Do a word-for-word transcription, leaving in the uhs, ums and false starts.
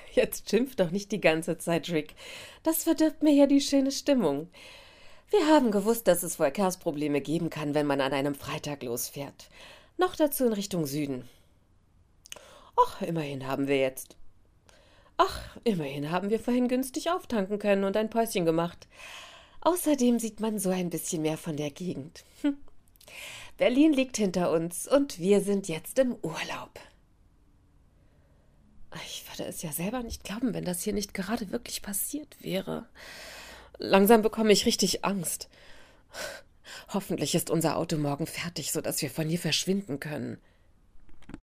Jetzt schimpf doch nicht die ganze Zeit, Rick. Das verdirbt mir ja die schöne Stimmung. Wir haben gewusst, dass es Verkehrsprobleme geben kann, wenn man an einem Freitag losfährt. Noch dazu in Richtung Süden. Ach, immerhin haben wir jetzt. Ach, immerhin haben wir vorhin günstig auftanken können und ein Päuschen gemacht. Außerdem sieht man so ein bisschen mehr von der Gegend. Hm. Berlin liegt hinter uns und wir sind jetzt im Urlaub. Ich würde es ja selber nicht glauben, wenn das hier nicht gerade wirklich passiert wäre. Langsam bekomme ich richtig Angst. Hoffentlich ist unser Auto morgen fertig, sodass wir von hier verschwinden können.